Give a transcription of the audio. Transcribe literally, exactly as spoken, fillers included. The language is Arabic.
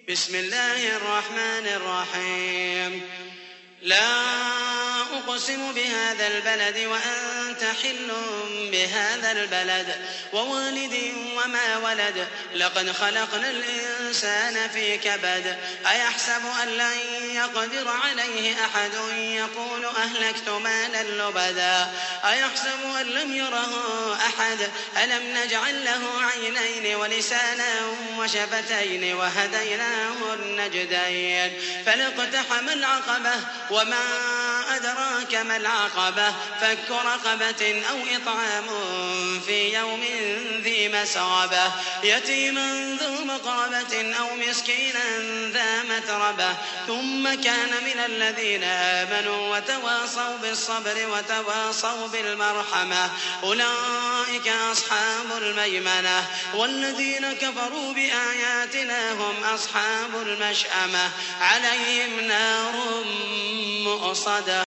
بسم الله الرحمن الرحيم لا أقسم بهذا البلد وأنت حل بهذا البلد ووالد وما ولد لقد خلقنا الإنسان في كبد أيحسب أن لن يقدر عليه أحد يقول أهلكت مالا لبدا أيحسب أن لم يره أحد ألم نجعل له عينين ولسانا وشفتين وهديناه النجدين فلاقتحم العقبة وما أدراك ما العقبة فك رقبة أو إطعام في يوم ذي مسغبة يتيما ذو مقربة أو مسكينا ذا متربة ثم كان من الذين آمنوا وتواصوا بالصبر وتواصوا بالمرحمة أولئك أصحاب الميمنة والذين كفروا بآياتنا هم أصحاب المشأمة عليهم نار مؤصدة.